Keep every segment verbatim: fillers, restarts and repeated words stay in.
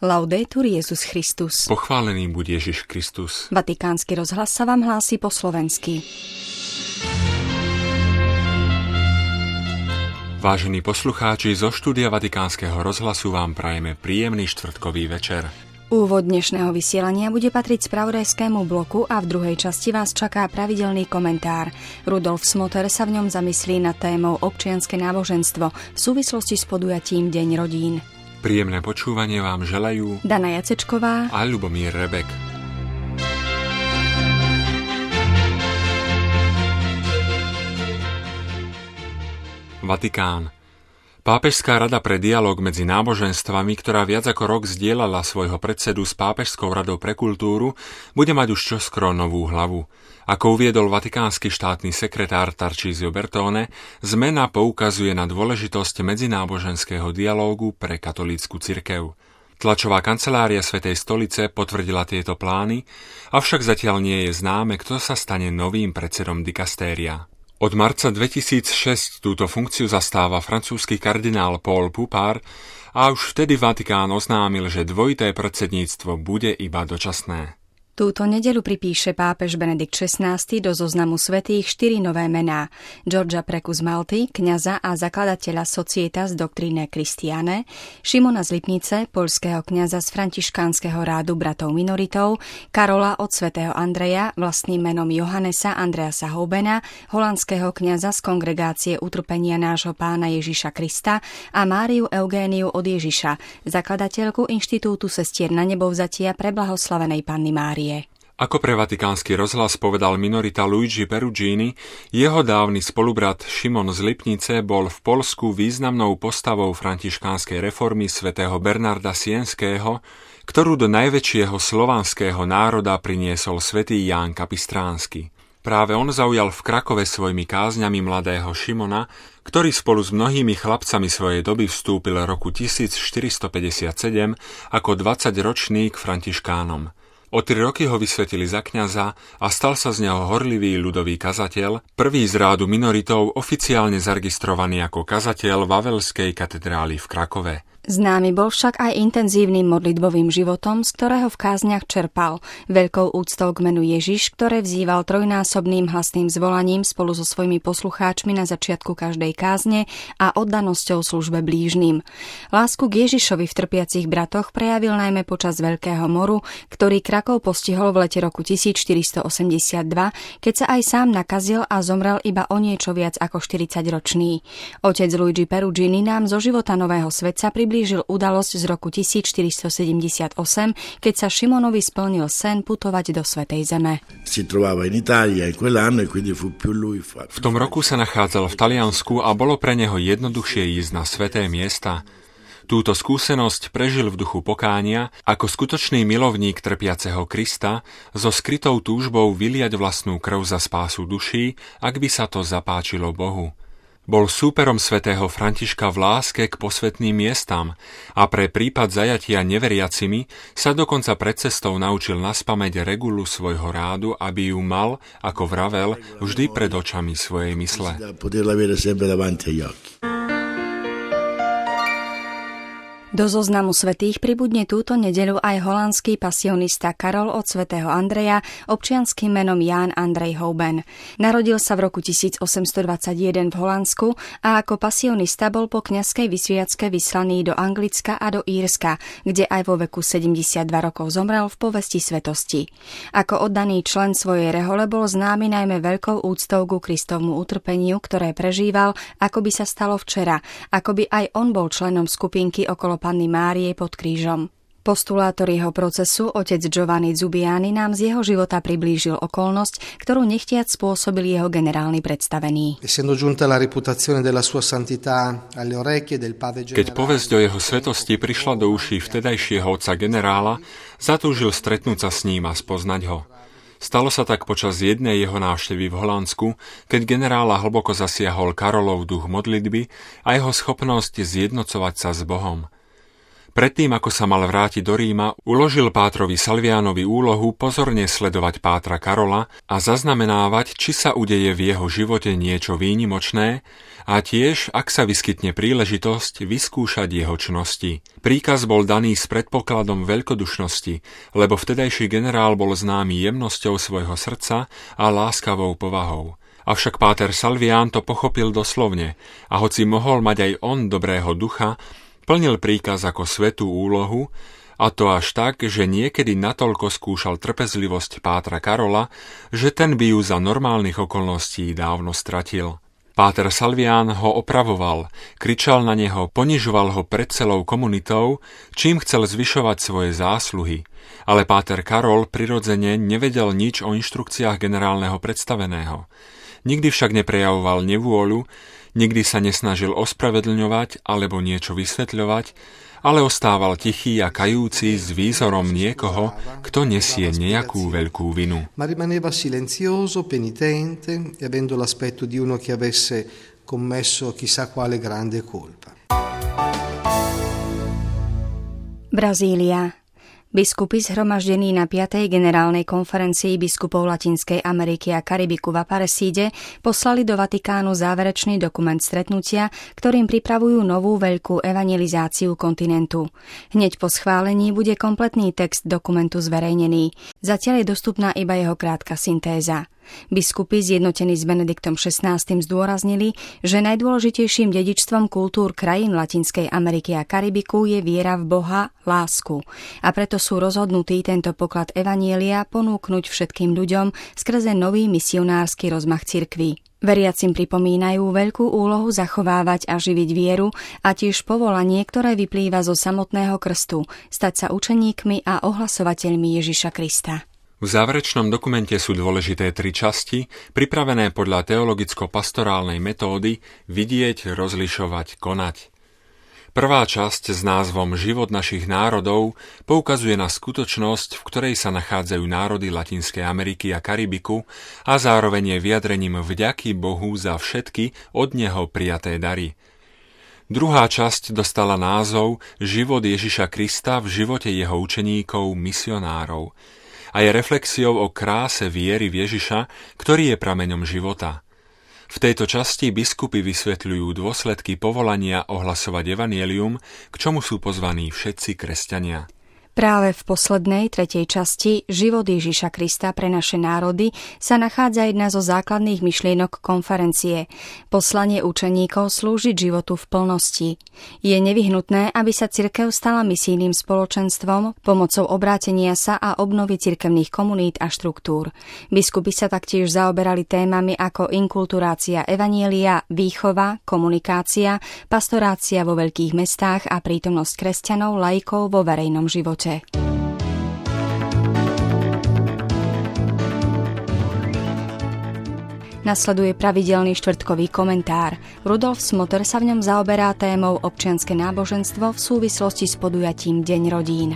Laudetur Jesus Christus. Pochválený buď Ježiš Kristus. Vatikánsky rozhlas sa vám hlási po slovensky. Vážení poslucháči, zo štúdia Vatikánskeho rozhlasu vám prajeme príjemný štvrtkový večer. Úvod dnešného vysielania bude patriť spravodajskému bloku a v druhej časti vás čaká pravidelný komentár. Rudolf Smoter sa v ňom zamyslí nad témou občianske náboženstvo v súvislosti s podujatím Deň rodín. Príjemné počúvanie vám želajú Dana Jacečková a Ľubomír Rebek. Vatikán. Pápežská rada pre dialóg medzi náboženstvami, ktorá viac ako rok zdieľala svojho predsedu s Pápežskou radou pre kultúru, bude mať už čoskoro novú hlavu. Ako uviedol vatikánsky štátny sekretár Tarcísio Bertone, zmena poukazuje na dôležitosť medzináboženského dialógu pre katolícku cirkev. Tlačová kancelária Svätej stolice potvrdila tieto plány, avšak zatiaľ nie je známe, kto sa stane novým predsedom dikastéria. Od marca dvetisícšesť túto funkciu zastáva francúzsky kardinál Paul Poupart a už vtedy Vatikán oznámil, že dvojité predsedníctvo bude iba dočasné. Túto nedeľu pripíše pápež Benedikt šestnásty do zoznamu svätých štyri nové mená. Georgia Preku z Malty, kňaza a zakladateľa Societas Doctrinae Christianae, Šimona z Lipnice, poľského kňaza z františkánskeho rádu bratov minoritov, Karola od svätého Andreja, vlastným menom Johannesa Andreasa Houbena, holandského kňaza z kongregácie utrpenia nášho pána Ježiša Krista a Máriu Eugéniu od Ježiša, zakladateľku Inštitútu sestier na nebovzatia pre blahoslavenej Panny Márie. Ako pre vatikánsky rozhlas povedal minorita Luigi Perugini, jeho dávny spolubrat Šimon z Lipnice bol v Poľsku významnou postavou františkánskej reformy svätého Bernarda Sienského, ktorú do najväčšieho slovanského národa priniesol svätý Ján Kapistránsky. Práve on zaujal v Krakove svojimi kázňami mladého Šimona, ktorý spolu s mnohými chlapcami svojej doby vstúpil roku tisícštyristopäťdesiatsedem ako dvadsaťročný k františkánom. O tri roky ho vysvetili za kňaza a stal sa z neho horlivý ľudový kazateľ, prvý z rádu minoritov oficiálne zaregistrovaný ako kazateľ Vavelskej katedrály v Krakove. Známy bol však aj intenzívnym modlitbovým životom, z ktorého v kázniach čerpal, veľkou úctou k menu Ježiš, ktoré vzýval trojnásobným hlasným zvolaním spolu so svojimi poslucháčmi na začiatku každej kázne a oddanosťou službe blížnym. Lásku k Ježišovi v trpiacich bratoch prejavil najmä počas Veľkého moru, ktorý Krakov postihol v lete roku tisícštyristoosemdesiatdva, keď sa aj sám nakazil a zomrel iba o niečo viac ako štyridsaťročný. Otec Luigi Perugini nám zo života nového svetca priblížil udalosť z roku tisícštyristosedemdesiatosem, keď sa Šimonovi splnil sen putovať do Svätej Zeme. V tom roku sa nachádzal v Taliansku a bolo pre neho jednoduchšie ísť na sväté miesta. Túto skúsenosť prežil v duchu pokánia ako skutočný milovník trpiaceho Krista so skrytou túžbou vyliať vlastnú krv za spásu duší, ak by sa to zapáčilo Bohu. Bol súperom svätého Františka v láske k posvätným miestam a pre prípad zajatia neveriacimi sa dokonca pred cestou naučil naspamäť regulu svojho rádu, aby ju mal, ako vravel, vždy pred očami svojej mysle. Do zoznamu svätých pribudne túto nedeľu aj holandský pasionista Karol od svätého Andreja občianskym menom Ján Andrej Houben. Narodil sa v roku tisícosemstodvadsaťjeden v Holandsku a ako pasionista bol po kňazskej vysviacke vyslaný do Anglicka a do Írska, kde aj vo veku sedemdesiatdva rokov zomrel v povesti svetosti. Ako oddaný člen svojej rehole bol známy najmä veľkou úctou ku Kristovmu utrpeniu, ktoré prežíval, ako by sa stalo včera, ako by aj on bol členom skupinky okolo Panny Márie pod krížom. Postulátor jeho procesu, otec Giovanni Zubiani, nám z jeho života priblížil okolnosť, ktorú nechtiac spôsobil jeho generálny predstavený. Keď povesť o jeho svetosti prišla do uší vtedajšieho otca generála, zatúžil stretnúť sa s ním a spoznať ho. Stalo sa tak počas jednej jeho návštevy v Holandsku, keď generála hlboko zasiahol Karolov duch modlitby a jeho schopnosť zjednocovať sa s Bohom. Predtým, ako sa mal vrátiť do Ríma, uložil pátrovi Salvianovi úlohu pozorne sledovať pátra Karola a zaznamenávať, či sa udeje v jeho živote niečo výnimočné a tiež, ak sa vyskytne príležitosť, vyskúšať jeho čnosti. Príkaz bol daný s predpokladom veľkodušnosti, lebo vtedajší generál bol známy jemnosťou svojho srdca a láskavou povahou. Avšak páter Salvián to pochopil doslovne a hoci mohol mať aj on dobrého ducha, plnil príkaz ako svätú úlohu, a to až tak, že niekedy natoľko skúšal trpezlivosť pátra Karola, že ten by ju za normálnych okolností dávno stratil. Páter Salvián ho opravoval, kričal na neho, ponižoval ho pred celou komunitou, čím chcel zvyšovať svoje zásluhy. Ale páter Karol prirodzene nevedel nič o inštrukciách generálneho predstaveného. Nikdy však neprejavoval nevôľu, nikdy sa nesnažil ospravedlňovať alebo niečo vysvetľovať, ale ostával tichý a kajúci s výzorom niekoho, kto nesie nejakú veľkú vinu. Ma rimaneva silenzioso, penitente, e avendo l'aspetto di uno che avesse commesso chissà quale grande colpa. Brazília. Biskupy zhromaždení na piatej generálnej konferencii biskupov Latinskej Ameriky a Karibiku v Aparecíde poslali do Vatikánu záverečný dokument stretnutia, ktorým pripravujú novú veľkú evangelizáciu kontinentu. Hneď po schválení bude kompletný text dokumentu zverejnený. Zatiaľ je dostupná iba jeho krátka syntéza. Biskupy zjednotení s Benediktom šestnásty. Zdôraznili, že najdôležitejším dedičstvom kultúr krajín Latinskej Ameriky a Karibiku je viera v Boha, lásku. A preto sú rozhodnutí tento poklad evanjelia ponúknuť všetkým ľuďom skrze nový misionársky rozmach cirkví. Veriacim pripomínajú veľkú úlohu zachovávať a živiť vieru a tiež povolanie, ktoré vyplýva zo samotného krstu, stať sa učeníkmi a ohlasovateľmi Ježiša Krista. V záverečnom dokumente sú dôležité tri časti, pripravené podľa teologicko-pastorálnej metódy vidieť, rozlišovať, konať. Prvá časť s názvom Život našich národov poukazuje na skutočnosť, v ktorej sa nachádzajú národy Latinskej Ameriky a Karibiku a zároveň je vyjadrením vďaky Bohu za všetky od Neho prijaté dary. Druhá časť dostala názov Život Ježiša Krista v živote jeho učeníkov, misionárov a je reflexiou o kráse viery v Ježiša, ktorý je prameňom života. V tejto časti biskupy vysvetľujú dôsledky povolania ohlasovať evanjelium, k čomu sú pozvaní všetci kresťania. Práve v poslednej, tretej časti Život Ježiša Krista pre naše národy sa nachádza jedna zo základných myšlienok konferencie. Poslanie učeníkov slúžiť životu v plnosti. Je nevyhnutné, aby sa cirkev stala misijným spoločenstvom pomocou obrátenia sa a obnovy cirkevných komunít a štruktúr. Biskupy sa taktiež zaoberali témami ako inkulturácia evanjelia, výchova, komunikácia, pastorácia vo veľkých mestách a prítomnosť kresťanov, laikov vo verejnom živote. Nasleduje pravidelný štvrtkový komentár. Rudolf Smoter sa v ňom zaoberá témou občianske náboženstvo v súvislosti s podujatím Deň rodín.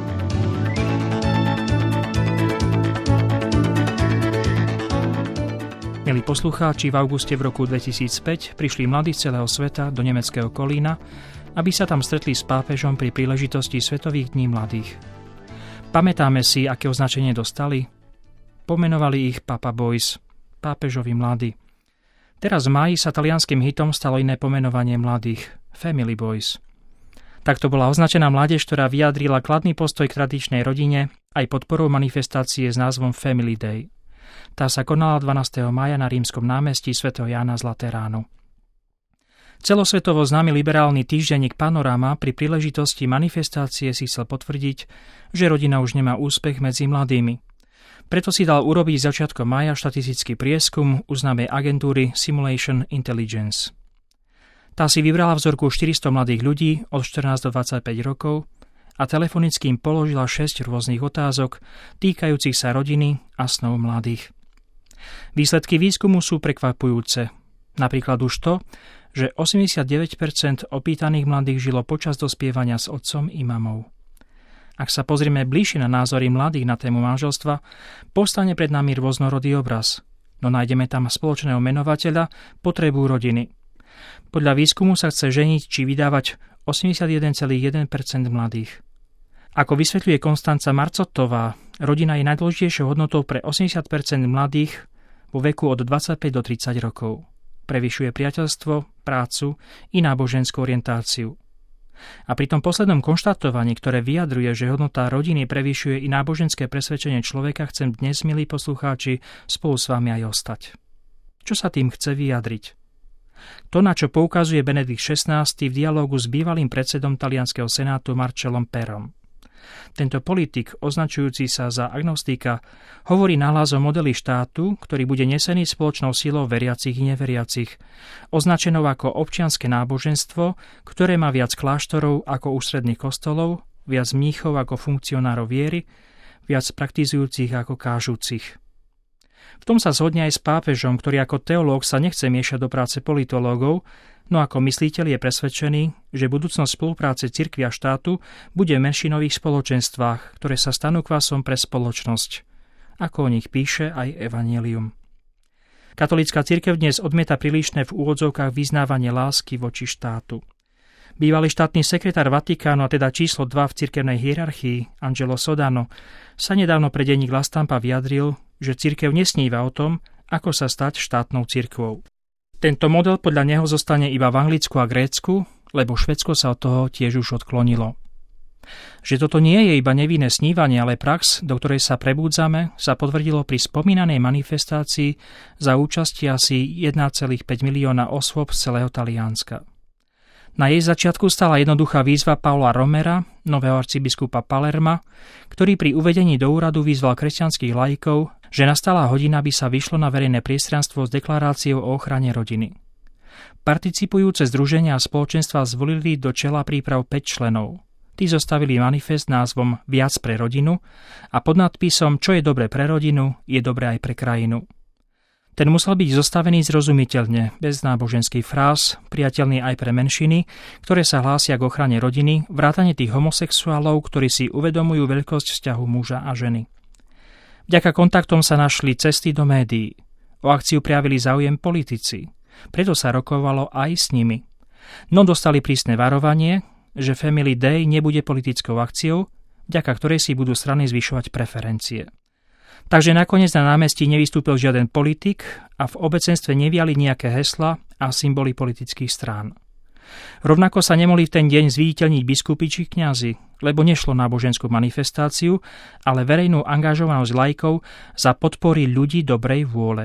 Milí poslucháči, v auguste v roku dvetisícpäť prišli mladí z celého sveta do nemeckého Kolína, aby sa tam stretli s pápežom pri príležitosti Svetových dní mladých. Pamätáme si, aké označenie dostali? Pomenovali ich Papa Boys, pápežovi mladí. Teraz v máji sa talianskym hitom stalo iné pomenovanie mladých, Family Boys. Takto bola označená mládež, ktorá vyjadrila kladný postoj k tradičnej rodine aj podporou manifestácie s názvom Family Day. Tá sa konala dvanásteho mája na rímskom námestí svätého Jána z Lateránu. Celosvetovo známy liberálny týždenník Panorama pri príležitosti manifestácie si chcel potvrdiť, že rodina už nemá úspech medzi mladými. Preto si dal urobiť začiatkom mája štatistický prieskum u známej agentúry Simulation Intelligence. Tá si vybrala vzorku štyristo mladých ľudí od štrnásť do dvadsaťpäť rokov a telefonicky im položila šesť rôznych otázok týkajúcich sa rodiny a snov mladých. Výsledky výskumu sú prekvapujúce. Napríklad už to, že osemdesiatdeväť percent opýtaných mladých žilo počas dospievania s otcom i mamou. Ak sa pozrieme bližšie na názory mladých na tému manželstva, povstane pred nami rôznorodý obraz, no nájdeme tam spoločného menovateľa potrebu rodiny. Podľa výskumu sa chce ženiť či vydávať osemdesiatjeden celá jeden percent mladých. Ako vysvetľuje Konstanca Marcottová, rodina je najdôležitejšou hodnotou pre osemdesiat percent mladých vo veku od dvadsaťpäť do tridsať rokov. Prevyšuje priateľstvo, prácu i náboženskú orientáciu. A pri tom poslednom konštatovaní, ktoré vyjadruje, že hodnota rodiny prevyšuje i náboženské presvedčenie človeka, chcem dnes, milí poslucháči, spolu s vami aj ostať. Čo sa tým chce vyjadriť? To, na čo poukazuje Benedikt šestnásty v dialógu s bývalým predsedom talianskeho senátu Marcellom Perom. Tento politik, označujúci sa za agnostika, hovorí nahlas o modeli štátu, ktorý bude nesený spoločnou silou veriacich i neveriacich, označenou ako občianske náboženstvo, ktoré má viac kláštorov ako ústredných kostolov, viac mníchov ako funkcionárov viery, viac praktizujúcich ako kážucich. V tom sa zhodne aj s pápežom, ktorý ako teológ sa nechce miešať do práce politológov, no ako mysliteľ je presvedčený, že budúcnosť spolupráce cirkvi a štátu bude v menšinových spoločenstvách, ktoré sa stanú kvasom pre spoločnosť, ako o nich píše aj Evanjelium. Katolícka cirkev dnes odmieta prílišné v úvodzovkách vyznávanie lásky voči štátu. Bývalý štátny sekretár Vatikánu, a teda číslo dva v cirkevnej hierarchii, Angelo Sodano, sa nedávno pre denník La Stampa vyjadril, že cirkev nesníva o tom, ako sa stať štátnou cirkvou. Tento model podľa neho zostane iba v Anglicku a Grécku, lebo Švédsko sa od toho tiež už odklonilo. Že toto nie je iba nevinné snívanie, ale prax, do ktorej sa prebúdzame, sa potvrdilo pri spomínanej manifestácii za účasti asi jeden celá päť milióna osôb z celého Talianska. Na jej začiatku stala jednoduchá výzva Paula Romera, nového arcibiskupa Palerma, ktorý pri uvedení do úradu vyzval kresťanských laikov, že nastala hodina, by sa vyšlo na verejné priestranstvo s deklaráciou o ochrane rodiny. Participujúce združenia a spoločenstva zvolili do čela príprav päť členov. Tí zostavili manifest názvom Viac pre rodinu a pod nadpisom Čo je dobre pre rodinu, je dobre aj pre krajinu. Ten musel byť zostavený zrozumiteľne, bez náboženských fráz, priateľný aj pre menšiny, ktoré sa hlásia k ochrane rodiny, vrátane tých homosexuálov, ktorí si uvedomujú veľkosť vzťahu muža a ženy. Vďaka kontaktom sa našli cesty do médií. O akciu prijavili záujem politici, preto sa rokovalo aj s nimi. No dostali prísne varovanie, že Family Day nebude politickou akciou, vďaka ktorej si budú strany zvyšovať preferencie. Takže nakoniec na námestí nevystúpil žiaden politik a v obecenstve neviali nejaké hesla a symboly politických strán. Rovnako sa nemohli v ten deň zviditeľniť biskupy či kňazi, lebo nešlo náboženskú manifestáciu, ale verejnú angažovanosť laikov za podpory ľudí dobrej vôle.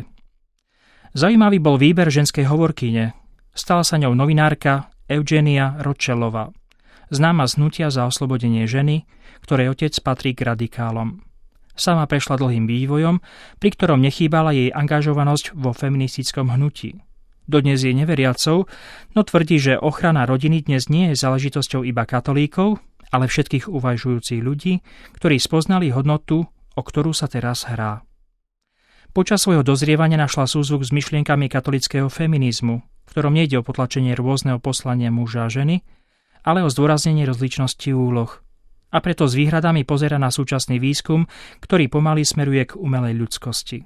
Zaujímavý bol výber ženskej hovorkyne. Stala sa ňou novinárka Eugenia Ročelová, známa z hnutia za oslobodenie ženy, ktorej otec patrí k radikálom. Sama prešla dlhým vývojom, pri ktorom nechýbala jej angažovanosť vo feministickom hnutí. Dodnes je neveriacou, no tvrdí, že ochrana rodiny dnes nie je záležitosťou iba katolíkov, ale všetkých uvažujúcich ľudí, ktorí spoznali hodnotu, o ktorú sa teraz hrá. Počas svojho dozrievania našla súzvuk s myšlienkami katolického feminizmu, v ktorom nejde o potlačenie rôzneho poslania muža a ženy, ale o zdôraznenie rozličnosti úloh. A preto s výhradami pozerá na súčasný výskum, ktorý pomaly smeruje k umelej ľudskosti.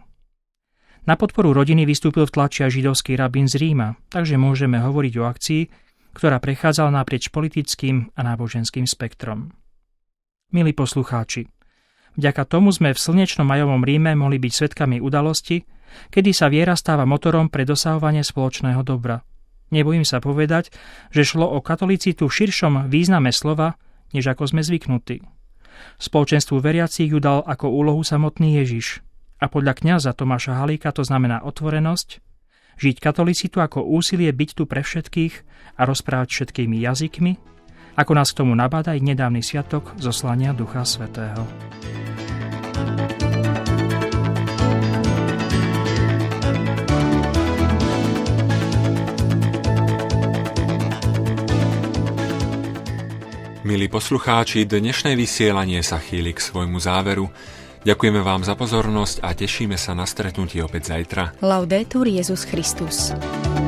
Na podporu rodiny vystúpil v tlači aj židovský rabín z Ríma, takže môžeme hovoriť o akcii, ktorá prechádzala naprieč politickým a náboženským spektrom. Milí poslucháči, vďaka tomu sme v slnečnom majovom Ríme mohli byť svedkami udalosti, kedy sa viera stáva motorom pre dosahovanie spoločného dobra. Nebojím sa povedať, že šlo o katolicitu v širšom význame slova, než ako sme zvyknutí. Spoločenstvu veriacich ju dal ako úlohu samotný Ježiš. A podľa kňaza Tomáša Halíka to znamená otvorenosť, žiť katolicitu ako úsilie byť tu pre všetkých a rozprávať všetkými jazykmi, ako nás k tomu nabáda aj nedávny sviatok zoslania Ducha Svätého. Milí poslucháči, dnešné vysielanie sa chýli k svojmu záveru. Ďakujeme vám za pozornosť a tešíme sa na stretnutie opäť zajtra. Laudetur Jesus Christus.